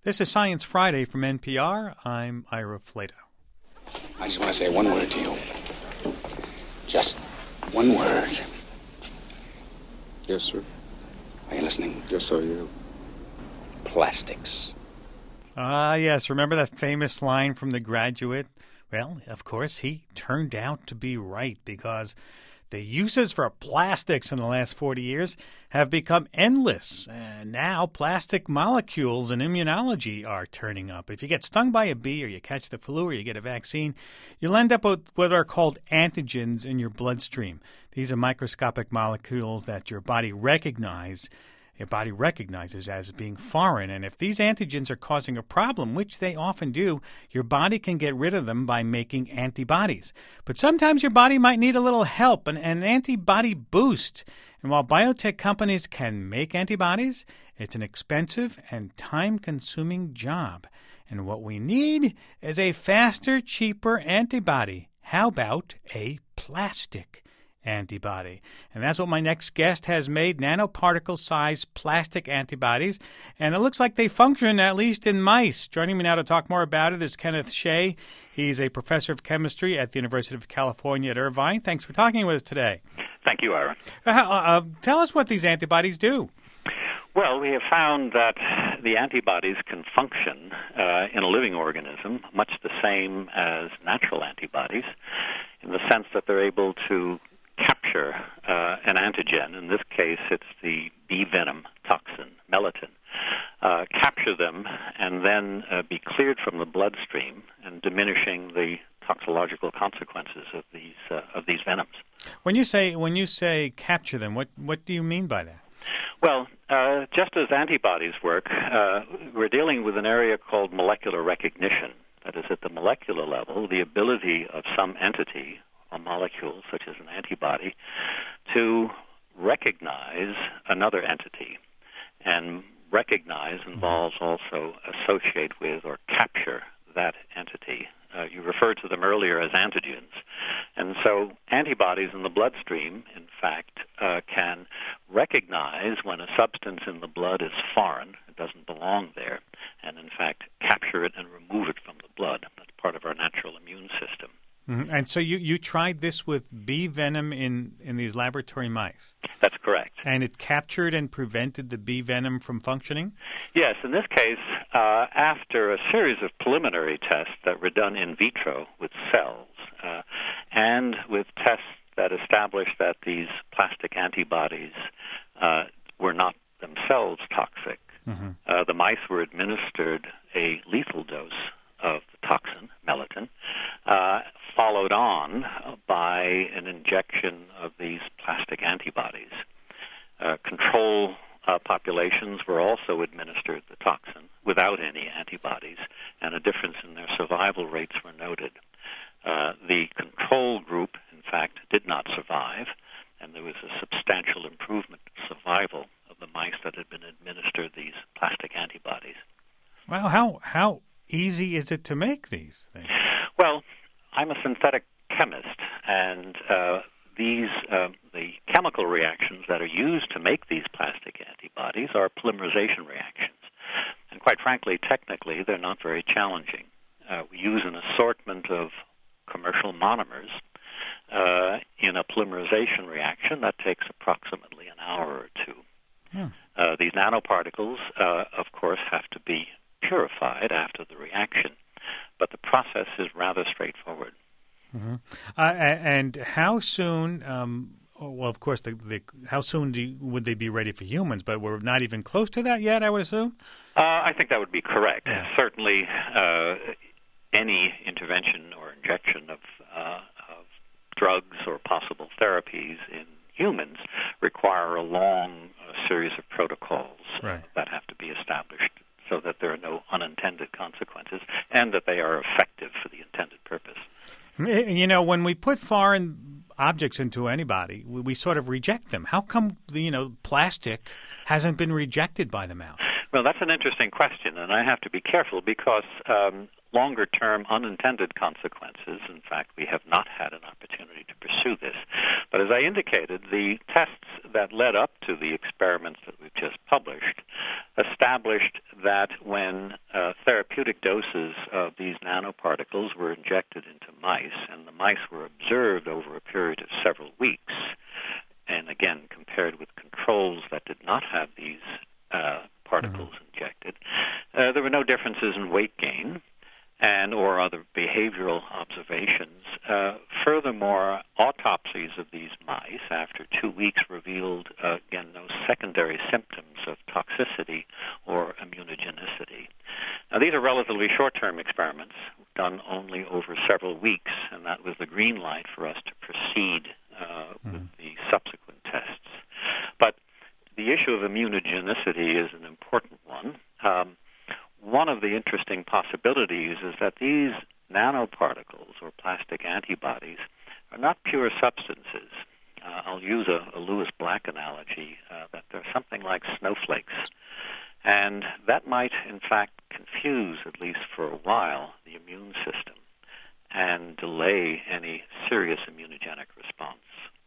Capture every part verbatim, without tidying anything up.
This is Science Friday from N P R. I'm Ira Flato. I just want to say one word to you. Just one word. Yes, sir. Are you listening? Yes, I am. Plastics. Ah, yes. Remember that famous line from The Graduate? Well, of course, he turned out to be right because the uses for plastics in the last forty years have become endless. And now plastic molecules in immunology are turning up. If you get stung by a bee or you catch the flu or you get a vaccine, you'll end up with what are called antigens in your bloodstream. These are microscopic molecules that your body recognize Your body recognizes as being foreign. And if these antigens are causing a problem, which they often do, your body can get rid of them by making antibodies. But sometimes your body might need a little help, an, an antibody boost. And while biotech companies can make antibodies, it's an expensive and time-consuming job. And what we need is a faster, cheaper antibody. How about a plastic antibody? And that's what my next guest has made, nanoparticle-sized plastic antibodies. And it looks like they function, at least in mice. Joining me now to talk more about it is Kenneth Shea. He's a professor of chemistry at the University of California at Irvine. Thanks for talking with us today. Thank you, Aaron. Uh, uh, tell us what these antibodies do. Well, we have found that the antibodies can function uh, in a living organism much the same as natural antibodies, in the sense that they're able to capture uh, an antigen. In this case, it's the bee venom toxin, melittin. Uh, capture them and then uh, be cleared from the bloodstream, and diminishing the toxicological consequences of these uh, of these venoms. When you say when you say capture them, what what do you mean by that? Well, uh, just as antibodies work, uh, we're dealing with an area called molecular recognition. That is, at the molecular level, the ability of some entity, a molecule such as an antibody, to recognize another entity. And recognize involves also associate with or capture that entity. Uh, you referred to them earlier as antigens. And so antibodies in the bloodstream, in fact, uh, can recognize when a substance in the blood is foreign, it doesn't belong there, and in fact capture it and remove it from the blood. That's part of our natural immune system. Mm-hmm. And so you, you tried this with bee venom in, in these laboratory mice? That's correct. And it captured and prevented the bee venom from functioning? Yes. In this case, uh, after a series of preliminary tests that were done in vitro with cells, uh, and with tests that established that these plastic antibodies uh, were not themselves toxic, mm-hmm. uh, the mice were administered a lethal dose of the toxin, melittin, uh, followed on by an injection of these plastic antibodies. Uh, control uh, populations were also administered the toxin without any antibodies, and a difference in their survival rates were noted. Uh, the control group, in fact, did not survive, and there was a substantial improvement in survival of the mice that had been administered these plastic antibodies. Well, how how easy is it to make these things? Well, I'm a synthetic chemist, and uh, these uh, the chemical reactions that are used to make these plastic antibodies are polymerization reactions. And quite frankly, technically, they're not very challenging. Uh, we use an assortment of commercial monomers uh, in a polymerization reaction that takes approximately an hour or two. Hmm. Uh, these nanoparticles, uh, of course, have to be purified after the reaction, but the process is rather straightforward. Mm-hmm. Uh, and how soon, um, well, of course, the, the, how soon do you, would they be ready for humans? But we're not even close to that yet, I would assume? Uh, I think that would be correct. Yeah. Certainly, uh, any intervention or injection of, uh, of drugs or possible therapies in humans require a long uh, series of protocols right. uh, that have to be established so that there are no unintended consequences and that they are effective for the intended purpose. You know, when we put foreign objects into anybody, we, we sort of reject them. How come, you know, plastic hasn't been rejected by the mouse? Well, that's an interesting question, and I have to be careful because um, longer-term unintended consequences, in fact, we have not had an opportunity to pursue this. But as I indicated, the tests that led up to the experiments that we've just published established that when uh, therapeutic doses of these nanoparticles were injected into mice, and the mice were observed over a period of several weeks, and again, compared with controls that did not have these uh, particles mm-hmm. injected, uh, there were no differences in weight gain and or other behavioral observations. Uh, furthermore, autopsies of these mice after two weeks revealed, uh, again, no secondary symptoms of toxicity or immunogenicity. Now, these are relatively short-term experiments done only over several weeks, and that was the green light for us to proceed uh, mm-hmm. with the subsequent tests. But the issue of immunogenicity is an important one. Um, one of the interesting possibilities is that these nanoparticles or plastic antibodies are not pure substances. Uh, I'll use a, a Lewis Black analogy, uh, that they're something like snowflakes. And that might, in fact, confuse, at least for a while, the immune system and delay any serious immunogenic response.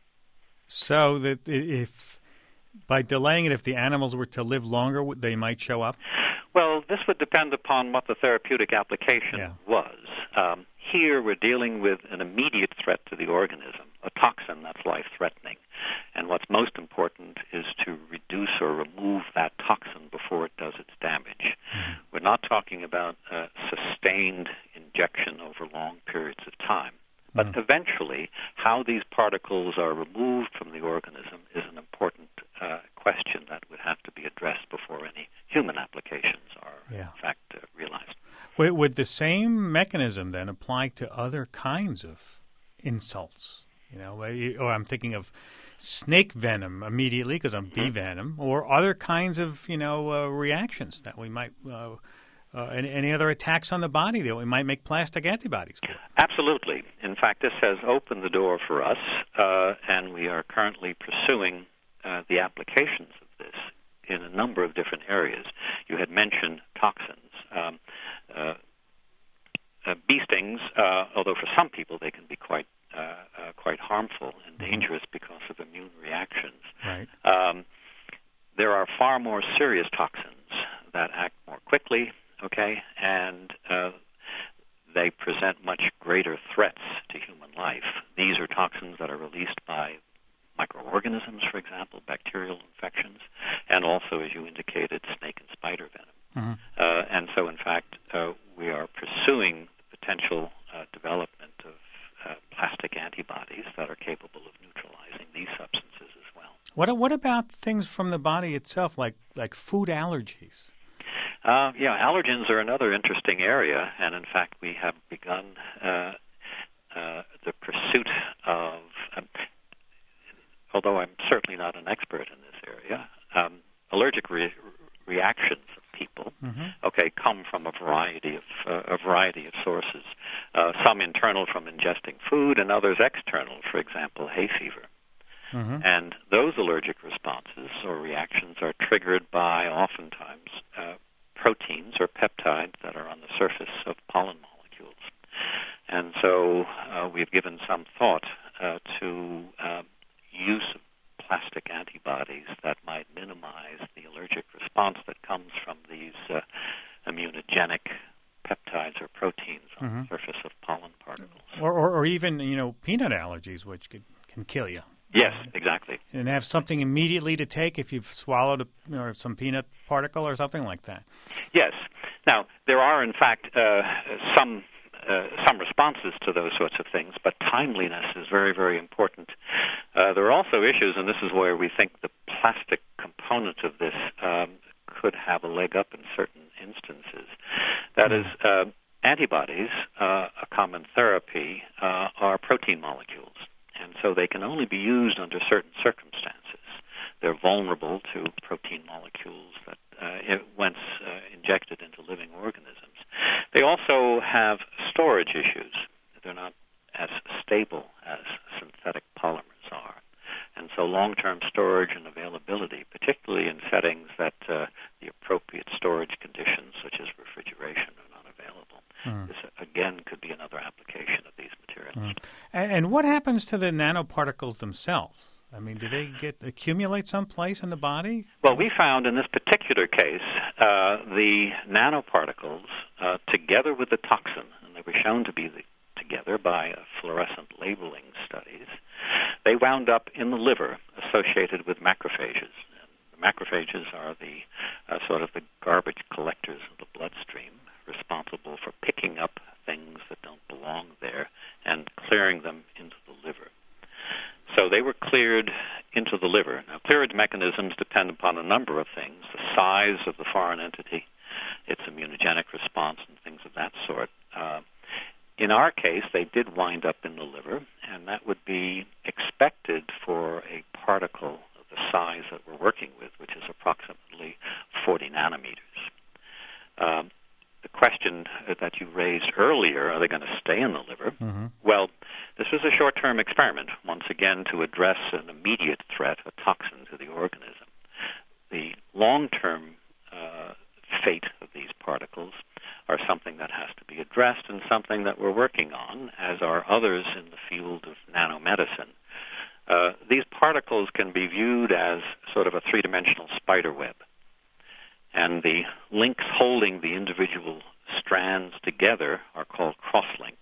So that if, by delaying it, if the animals were to live longer, they might show up? Well, this would depend upon what the therapeutic application yeah. was. Um, here we're dealing with an immediate threat to the organism, a toxin that's life-threatening. And what's most important is to reduce or remove that toxin before it does its damage. Mm-hmm. We're not talking about a sustained injection over long periods of time. But mm-hmm. eventually, how these particles are removed from the organism is an important uh, question that would have to be addressed before any human applications are, yeah. in fact, uh, realized. Would, would the same mechanism then apply to other kinds of insults? You know, or I'm thinking of snake venom immediately because I'm bee mm-hmm. venom, or other kinds of, you know, uh, reactions that we might uh, Uh, any, any other attacks on the body that we might make plastic antibodies for? Absolutely. In fact, this has opened the door for us, uh, and we are currently pursuing uh, the applications of this in a number of different areas. You had mentioned toxins. Um, uh, uh, bee stings, uh, although for some people they can be quite uh, uh, quite harmful and dangerous because of immune reactions. Right. Um, there are far more serious toxins that act more quickly, okay, and uh, they present much greater threats to human life. These are toxins that are released by microorganisms, for example, bacterial infections, and also, as you indicated, snake and spider venom. Mm-hmm. Uh, and so, in fact, uh, we are pursuing the potential uh, development of uh, plastic antibodies that are capable of neutralizing these substances as well. What What about things from the body itself, like like food allergies? Uh, yeah, allergens are another interesting area, and in fact, we have begun uh, uh, the pursuit of, um, although I'm certainly not an expert in this area, um, allergic re- reactions of people, mm-hmm. okay, come from a variety of uh, a variety of sources. Uh, some internal from ingesting food, and others external. For example, hay fever. Mm-hmm. And those allergic responses or reactions are triggered by oftentimes uh, proteins or peptides that are on the surface of pollen molecules. And so uh, we've given some thought uh, to uh, use of plastic antibodies that might minimize the allergic response that comes from these uh, immunogenic peptides or proteins on mm-hmm. the surface of pollen particles. Or, or, or even, you know, peanut allergies, which could, can kill you. Yes, exactly. And have something immediately to take if you've swallowed a, you know, some peanut particle or something like that. Yes. Now, there are, in fact, uh, some uh, some responses to those sorts of things, but timeliness is very, very important. Uh, there are also issues, and this is where we think the plastic component of this um, could have a leg up in certain instances. That mm. is, uh, antibodies, uh, a common therapy, uh, are protein molecules. And so they can only be used under certain circumstances. They're vulnerable to protein molecules that, uh, once uh, injected into living organisms. They also have storage issues. They're not as stable as synthetic polymers are. And so long-term storage and availability, particularly in settings that uh, the appropriate storage Mm. This, again, could be another application of these materials. Mm. And, and what happens to the nanoparticles themselves? I mean, do they get accumulate someplace in the body? Well, we found in this particular case uh, the nanoparticles, uh, together with the toxin, and they were shown to be the, together by uh, fluorescent labeling studies, they wound up in the liver associated with macrophages. And the macrophages are the uh, sort of the garbage collectors of the bloodstream, responsible for picking up things that don't belong there and clearing them into the liver. So they were cleared into the liver. Now, clearance mechanisms depend upon a number of things: the size of the foreign entity, its immunogenic response, and things of that sort. Uh, in our case, they did wind up in the liver, and that would be expected for a particle of the size that we're working with, which is approximately forty nanometers. Um, the question that you raised earlier, are they going to stay in the liver? Mm-hmm. Well, this was a short-term experiment, once again, to address an immediate threat, a toxin to the organism. The long-term uh, fate of these particles are something that has to be addressed and something that we're working on, as are others in the field of nanomedicine. Uh, these particles can be viewed as sort of a three-dimensional spider web. And the links holding the individual strands together are called crosslinks.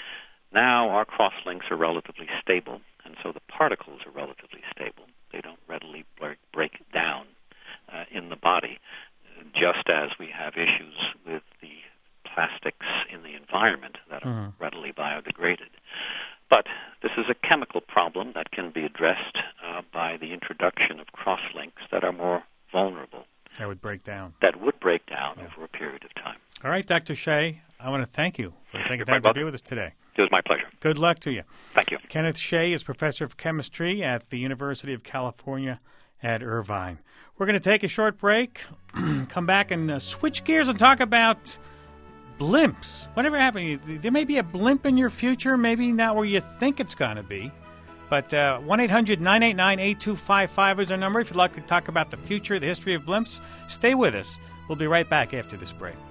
Now our crosslinks are relatively stable, and so the particles are relatively stable. They don't readily break down uh, in the body, just as we have issues with the plastics in the environment that are mm-hmm. readily biodegraded. But this is a chemical problem that can be addressed uh, by the introduction of crosslinks that are more vulnerable. That would break down. That would break down yeah. over a period of time. All right, Doctor Shea, I want to thank you for taking You're time to be with us today. It was my pleasure. Good luck to you. Thank you. Kenneth Shea is professor of chemistry at the University of California at Irvine. We're going to take a short break, come back and uh, switch gears and talk about blimps. Whatever happened, there may be a blimp in your future, maybe not where you think it's going to be. But uh, one eight hundred nine eight nine eight two five five is our number. If you'd like to talk about the future, the history of blimps, stay with us. We'll be right back after this break.